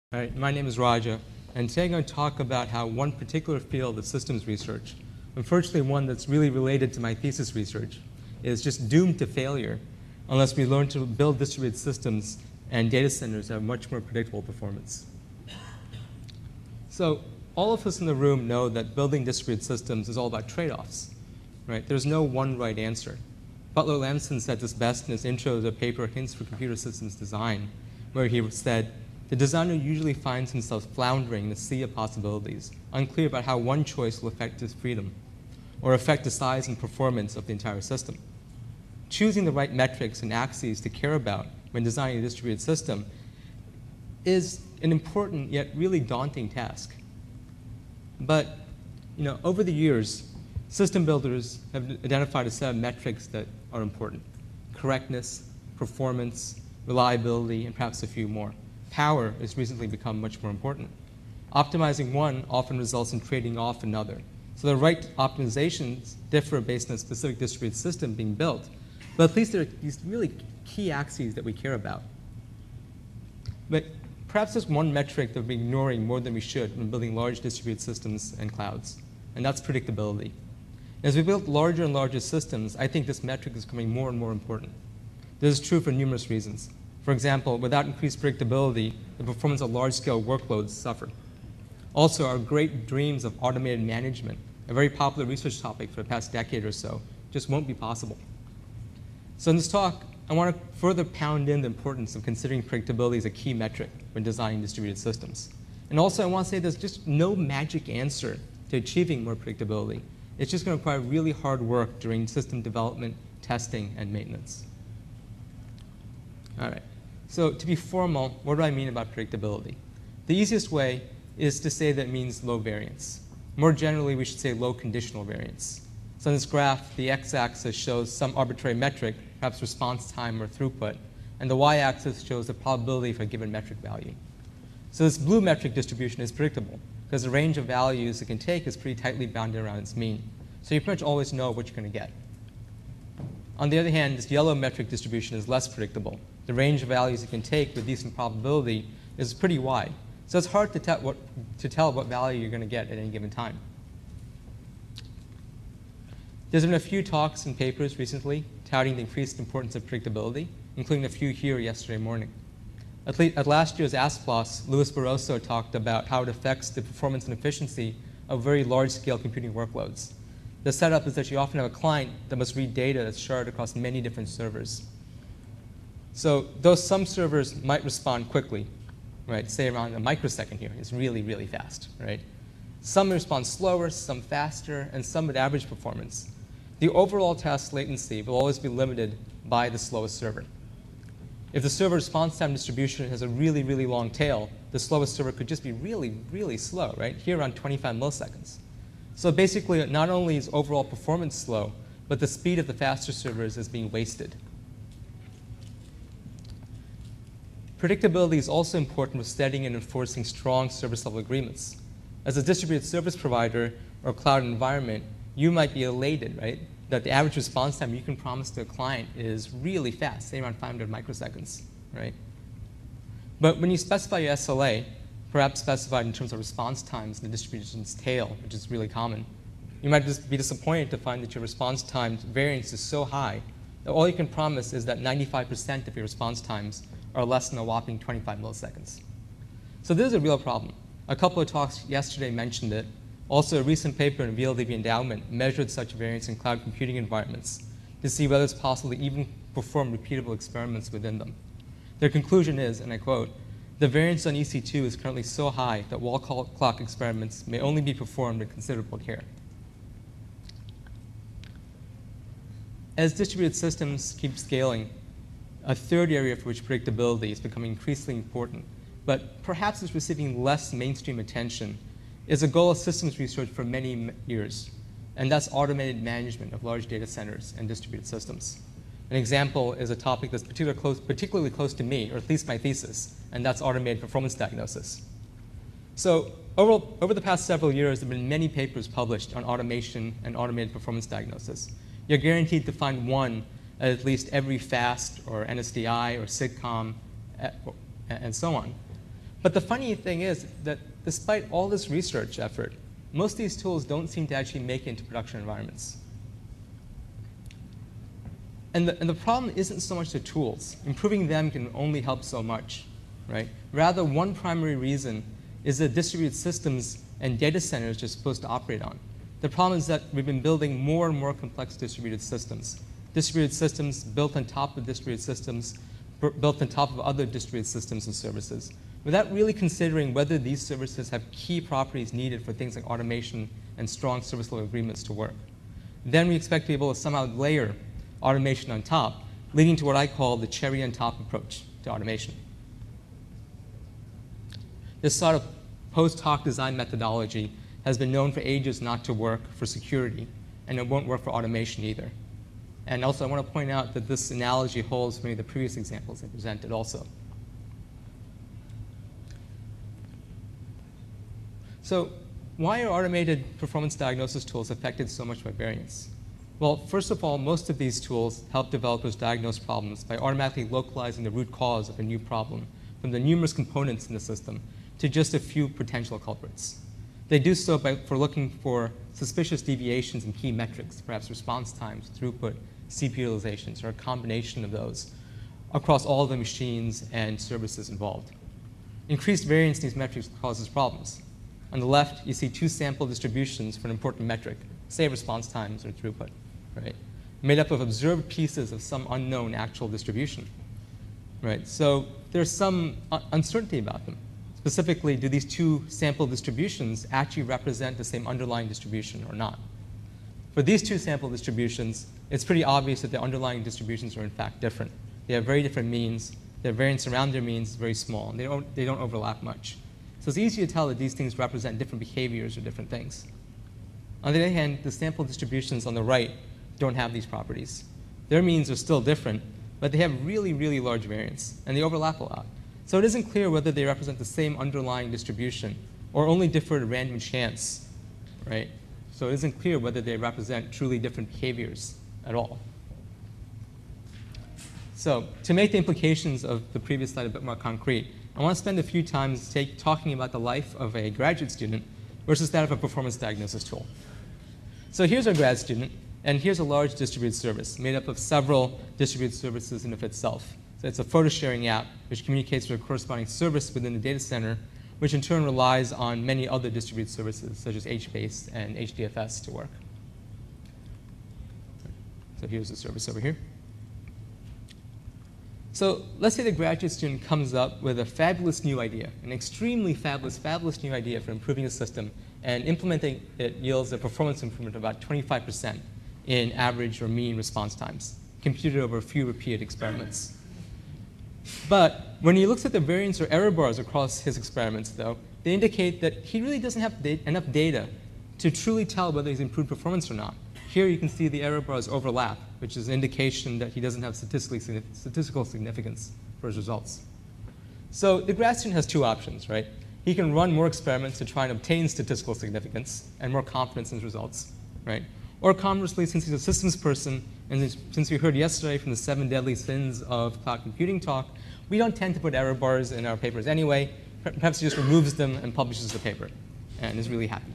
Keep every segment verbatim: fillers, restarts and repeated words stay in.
All right, my name is Raja, and today I'm going to talk about how one particular field of systems research, unfortunately one that's really related to my thesis research, is just doomed to failure unless we learn to build distributed systems and data centers that have much more predictable performance. So all of us in the room know that building distributed systems is all about trade-offs, right? There's no one right answer. Butler Lamson said this best in his intro to the paper Hints for Computer Systems Design, where he said, "The designer usually finds himself floundering in a sea of possibilities, unclear about how one choice will affect his freedom or affect the size and performance of the entire system." Choosing the right metrics and axes to care about when designing a distributed system is an important yet really daunting task. But you know, over the years, system builders have identified a set of metrics that are important: correctness, performance, reliability, and perhaps a few more. Power has recently become much more important. Optimizing one often results in trading off another. So the right optimizations differ based on a specific distributed system being built, but at least there are these really key axes that we care about. But perhaps there's one metric that we're ignoring more than we should when building large distributed systems and clouds, and that's predictability. As we build larger and larger systems, I think this metric is becoming more and more important. This is true for numerous reasons. For example, without increased predictability, the performance of large-scale workloads suffer. Also, our great dreams of automated management, a very popular research topic for the past decade or so, just won't be possible. So in this talk, I want to further pound in the importance of considering predictability as a key metric when designing distributed systems. And also, I want to say there's just no magic answer to achieving more predictability. It's just going to require really hard work during system development, testing, and maintenance. All right. So to be formal, what do I mean about predictability? The easiest way is to say that it means low variance. More generally, we should say low conditional variance. So in this graph, the x-axis shows some arbitrary metric, perhaps response time or throughput, and the y-axis shows the probability for a given metric value. So this blue metric distribution is predictable because the range of values it can take is pretty tightly bounded around its mean. So you pretty much always know what you're going to get. On the other hand, this yellow metric distribution is less predictable. The range of values it can take with decent probability is pretty wide. So it's hard to, te what, to tell what value you're going to get at any given time. There's been a few talks and papers recently touting the increased importance of predictability, including a few here yesterday morning. At, at last year's AskPLOS, Luis Barroso talked about how it affects the performance and efficiency of very large-scale computing workloads. The setup is that you often have a client that must read data that's shared across many different servers. So though some servers might respond quickly, right, say around a microsecond here, it's really, really fast, right? Some respond slower, some faster, and some with average performance. The overall task latency will always be limited by the slowest server. If the server response time distribution has a really, really long tail, the slowest server could just be really, really slow, right? Here around twenty-five milliseconds. So basically, not only is overall performance slow, but the speed of the faster servers is being wasted. Predictability is also important with setting and enforcing strong service-level agreements. As a distributed service provider or cloud environment, you might be elated, right, that the average response time you can promise to a client is really fast, say around five hundred microseconds, right? But when you specify your S L A, perhaps specified in terms of response times and the distribution's tail, which is really common, you might just be disappointed to find that your response time variance is so high that all you can promise is that ninety-five percent of your response times are less than a whopping twenty-five milliseconds. So this is a real problem. A couple of talks yesterday mentioned it. Also, a recent paper in V L D B Endowment measured such variance in cloud computing environments to see whether it's possible to even perform repeatable experiments within them. Their conclusion is, and I quote, "The variance on E C two is currently so high that wall clock experiments may only be performed with considerable care." As distributed systems keep scaling, a third area for which predictability is becoming increasingly important, but perhaps is receiving less mainstream attention, is a goal of systems research for many years, and that's automated management of large data centers and distributed systems. An example is a topic that's particularly close, particularly close to me, or at least my thesis, and that's automated performance diagnosis. So over, over the past several years, there have been many papers published on automation and automated performance diagnosis. You're guaranteed to find one at least every FAST or N S D I or SIGCOMM and so on. But the funny thing is that despite all this research effort, most of these tools don't seem to actually make it into production environments. And the, and the problem isn't so much the tools. Improving them can only help so much, right? Rather, one primary reason is the distributed systems and data centers you're supposed to operate on. The problem is that we've been building more and more complex distributed systems. Distributed systems built on top of distributed systems, built on top of other distributed systems and services, without really considering whether these services have key properties needed for things like automation and strong service level agreements to work. Then we expect to be able to somehow layer automation on top, leading to what I call the cherry on top approach to automation. This sort of post hoc design methodology has been known for ages not to work for security, and it won't work for automation either. And also, I want to point out that this analogy holds for many of the previous examples I presented also. So why are automated performance diagnosis tools affected so much by variance? Well, first of all, most of these tools help developers diagnose problems by automatically localizing the root cause of a new problem from the numerous components in the system to just a few potential culprits. They do so by, for looking for suspicious deviations in key metrics, perhaps response times, throughput, C P U utilizations, or a combination of those across all the machines and services involved. Increased variance in these metrics causes problems. On the left, you see two sample distributions for an important metric, say response times or throughput, right? Made up of observed pieces of some unknown actual distribution, right? So there's some uncertainty about them. Specifically, do these two sample distributions actually represent the same underlying distribution or not? For these two sample distributions, it's pretty obvious that the underlying distributions are in fact different. They have very different means. Their variance around their means is very small, and they don't, they don't overlap much. So it's easy to tell that these things represent different behaviors or different things. On the other hand, the sample distributions on the right don't have these properties. Their means are still different, but they have really, really large variance, and they overlap a lot. So it isn't clear whether they represent the same underlying distribution or only differ at random chance, right? So it isn't clear whether they represent truly different behaviors at all. So to make the implications of the previous slide a bit more concrete, I want to spend a few times take, talking about the life of a graduate student versus that of a performance diagnosis tool. So here's our grad student, and here's a large distributed service made up of several distributed services in of itself. So it's a photo sharing app which communicates with a corresponding service within the data center, which in turn relies on many other distributed services such as H base and H D F S to work. So here's the service over here. So let's say the graduate student comes up with a fabulous new idea, an extremely fabulous, fabulous new idea for improving a system, and implementing it yields a performance improvement of about twenty-five percent in average or mean response times, computed over a few repeated experiments. But when he looks at the variance or error bars across his experiments, though, they indicate that he really doesn't have da- enough data to truly tell whether he's improved performance or not. Here you can see the error bars overlap, which is an indication that he doesn't have statistically, statistical significance for his results. So the grad student has two options, right? He can run more experiments to try and obtain statistical significance and more confidence in his results, right? Or conversely, since he's a systems person, and since we heard yesterday from the seven deadly sins of cloud computing talk, we don't tend to put error bars in our papers anyway. Perhaps he just removes them and publishes the paper and is really happy.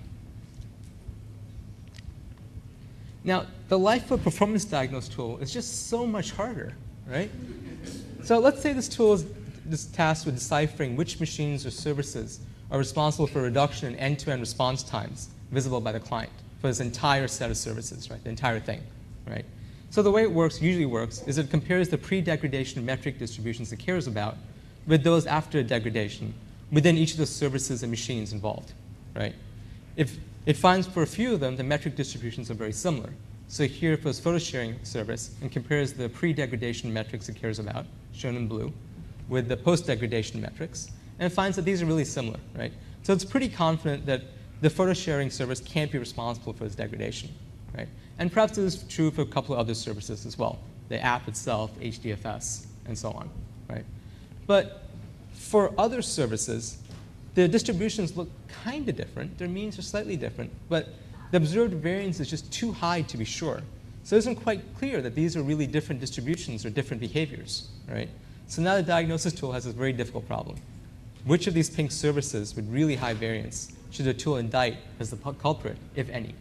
Now, the life of a performance diagnosis tool is just so much harder, right? So let's say this tool is just tasked with deciphering which machines or services are responsible for a reduction in end-to-end response times visible by the client for this entire set of services, right? The entire thing, right? So the way it works, usually works, is it compares the pre-degradation metric distributions it cares about with those after degradation within each of the services and machines involved, right? If it finds for a few of them, the metric distributions are very similar. So here for this photo sharing service, and compares the pre-degradation metrics it cares about, shown in blue, with the post-degradation metrics, and it finds that these are really similar, right? So it's pretty confident that the photo sharing service can't be responsible for its degradation, right? And perhaps this is true for a couple of other services as well, the app itself, H D F S, and so on, right? But for other services, the distributions look kind of different. Their means are slightly different, but the observed variance is just too high to be sure. So it isn't quite clear that these are really different distributions or different behaviors, right? So now the diagnosis tool has this very difficult problem. which of these pink services with really high variance should the tool indict as the culprit, if any?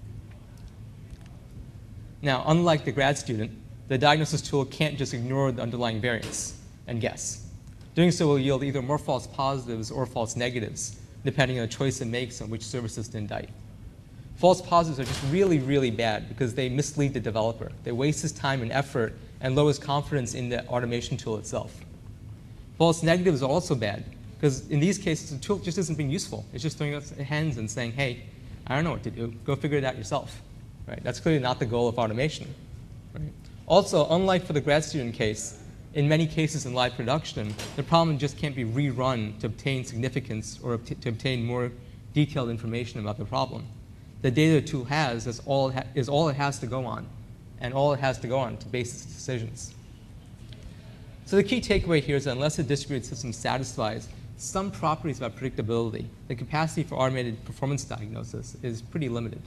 Now, unlike the grad student, the diagnosis tool can't just ignore the underlying variance and guess. Doing so will yield either more false positives or false negatives, depending on the choice it makes on which services to indict. False positives are just really, really bad because they mislead the developer. They waste his time and effort and lowers confidence in the automation tool itself. False negatives are also bad because in these cases, the tool just isn't being useful. It's just throwing up its hands and saying, hey, I don't know what to do. Go figure it out yourself. Right? That's clearly not the goal of automation. Right? Also, unlike for the grad student case, in many cases in live production, the problem just can't be rerun to obtain significance or to obtain more detailed information about the problem. The data the tool has is all, ha is all it has to go on, and all it has to go on to base its decisions. So the key takeaway here is that unless a distributed system satisfies some properties about predictability, the capacity for automated performance diagnosis is pretty limited.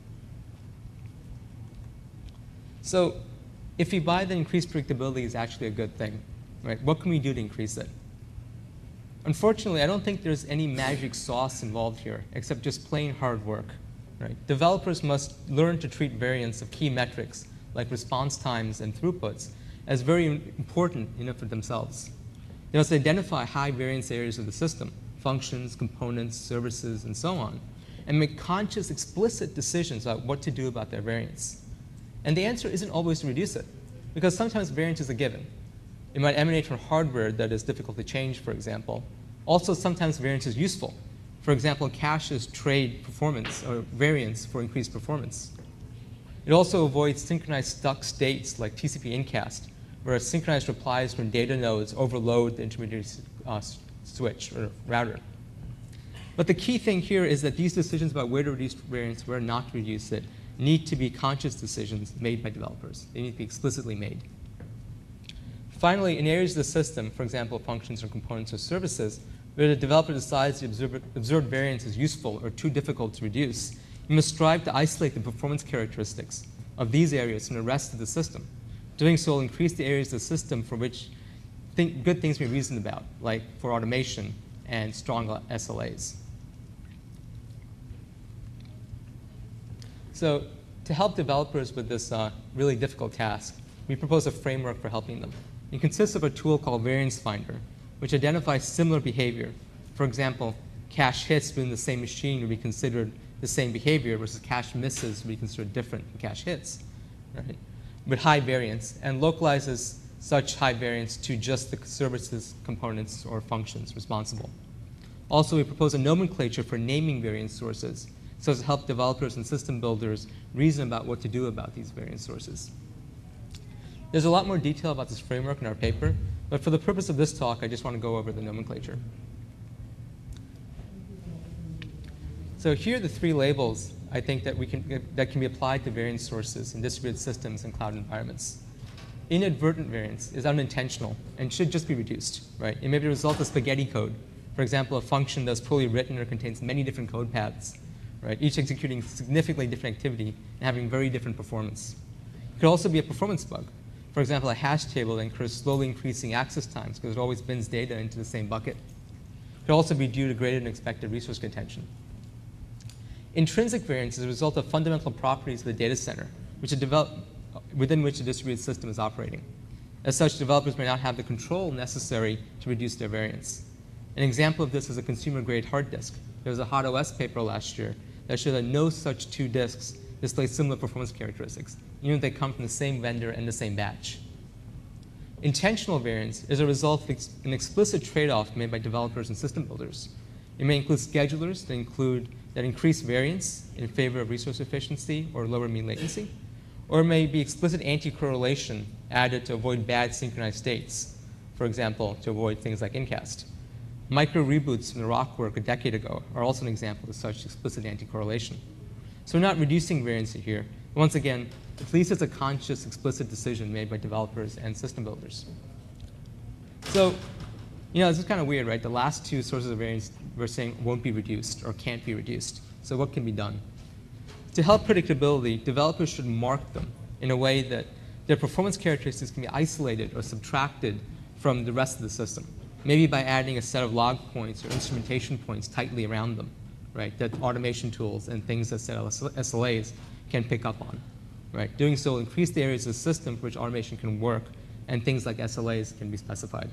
So if we buy that increased predictability is actually a good thing, right? What can we do to increase it? Unfortunately, I don't think there's any magic sauce involved here, except just plain hard work. Right? Developers must learn to treat variance of key metrics, like response times and throughputs, as very important you know, for themselves. They must identify high variance areas of the system, functions, components, services, and so on, and make conscious, explicit decisions about what to do about their variance. And the answer isn't always to reduce it, because sometimes variance is a given. It might emanate from hardware that is difficult to change, for example. Also, sometimes variance is useful. For example, caches trade performance or variance for increased performance. It also avoids synchronized stuck states like T C P incast, where synchronized replies from data nodes overload the intermediary uh, switch or router. But the key thing here is that these decisions about where to reduce variance, where not to reduce it, need to be conscious decisions made by developers. They need to be explicitly made. Finally, in areas of the system, for example, functions or components or services, where the developer decides the observed, observed variance is useful or too difficult to reduce, you must strive to isolate the performance characteristics of these areas from the rest of the system. Doing so will increase the areas of the system for which think good things may be reasoned about, like for automation and strong S L As. So to help developers with this uh, really difficult task, we propose a framework for helping them. It consists of a tool called Variance Finder, which identifies similar behavior. For example, cache hits within the same machine would be considered the same behavior versus cache misses would be considered different from cache hits, right? With high variance, and localizes such high variance to just the services, components, or functions responsible. Also, we propose a nomenclature for naming variance sources so as to help developers and system builders reason about what to do about these variance sources. There's a lot more detail about this framework in our paper, but for the purpose of this talk, I just want to go over the nomenclature. So here are the three labels I think that, we can, that can be applied to variance sources in distributed systems and cloud environments. Inadvertent variance is unintentional and should just be reduced, right? It may be the result of spaghetti code. For example, a function that's poorly written or contains many different code paths, right? Each executing significantly different activity and having very different performance. It could also be a performance bug. For example, a hash table that incurs slowly increasing access times because it always bins data into the same bucket. It could also be due to greater than expected resource contention. Intrinsic variance is a result of fundamental properties of the data center, which are developed within which the distributed system is operating. As such, developers may not have the control necessary to reduce their variance. An example of this is a consumer-grade hard disk. There was a Hot O S paper last year that showed that no such two disks display similar performance characteristics, even if they come from the same vendor and the same batch. Intentional variance is a result of ex an explicit trade-off made by developers and system builders. It may include schedulers that include that increase variance in favor of resource efficiency or lower mean latency, or it may be explicit anti-correlation added to avoid bad synchronized states, for example, to avoid things like incast. Micro reboots from the R O C work a decade ago are also an example of such explicit anti-correlation. So we're not reducing variance here. Once again, at least it's a conscious, explicit decision made by developers and system builders. So, you know, this is kind of weird, right? The last two sources of variance we're saying won't be reduced or can't be reduced. So what can be done? To help predictability, developers should mark them in a way that their performance characteristics can be isolated or subtracted from the rest of the system. maybe by adding a set of log points or instrumentation points tightly around them, right, that automation tools and things that S L As can pick up on. Right? Doing so will increase the areas of the system for which automation can work, and things like S L As can be specified.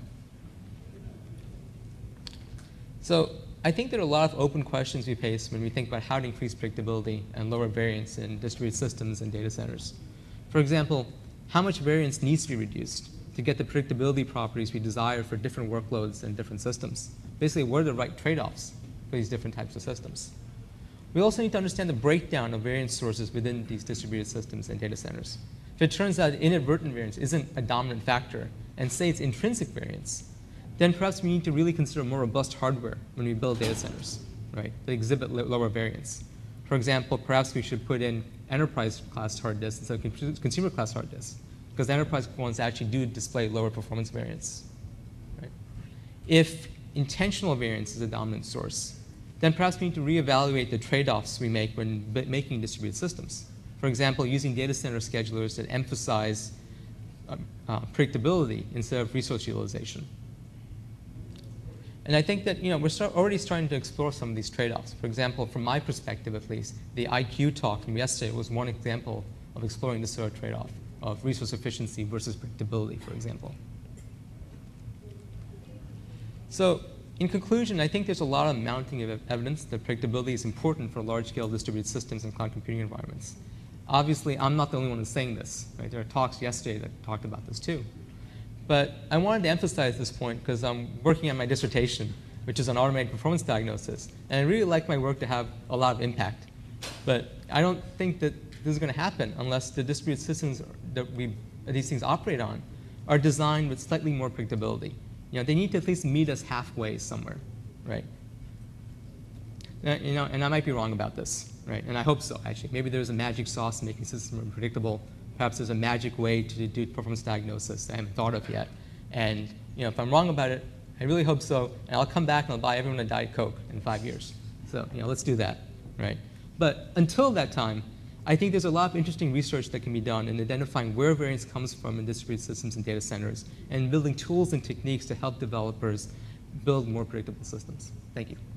So I think there are a lot of open questions we face when we think about how to increase predictability and lower variance in distributed systems and data centers. For example, how much variance needs to be reduced to get the predictability properties we desire for different workloads and different systems? Basically, what are the right trade-offs for these different types of systems? We also need to understand the breakdown of variance sources within these distributed systems and data centers. If it turns out inadvertent variance isn't a dominant factor, and say it's intrinsic variance, then perhaps we need to really consider more robust hardware when we build data centers, right, that exhibit lower variance. For example, perhaps we should put in enterprise-class hard disks instead of consumer-class hard disks, because the enterprise ones actually do display lower performance variance. Right? If intentional variance is a dominant source, then perhaps we need to reevaluate the trade-offs we make when making distributed systems. For example, using data center schedulers that emphasize uh, uh, predictability instead of resource utilization. And I think that, you know, we're start already starting to explore some of these trade-offs. For example, from my perspective at least, the I Q talk from yesterday was one example of exploring this sort of trade-off of resource efficiency versus predictability, for example. So in conclusion, I think there's a lot of mounting of evidence that predictability is important for large-scale distributed systems and cloud computing environments. Obviously, I'm not the only one who's saying this. Right? There are talks yesterday that talked about this too. But I wanted to emphasize this point because I'm working on my dissertation, which is on automated performance diagnosis. And I really like my work to have a lot of impact. But I don't think that this is going to happen unless the distributed systems that we, these things operate on are designed with slightly more predictability. You know, they need to at least meet us halfway somewhere, right? You know, and I might be wrong about this, right? And I hope so, actually. Maybe there's a magic sauce making systems more predictable. Perhaps there's a magic way to do performance diagnosis I haven't thought of yet. And you know, if I'm wrong about it, I really hope so. And I'll come back and I'll buy everyone a Diet Coke in five years. So you know, let's do that, right? But until that time, I think there's a lot of interesting research that can be done in identifying where variance comes from in distributed systems and data centers, and building tools and techniques to help developers build more predictable systems. Thank you.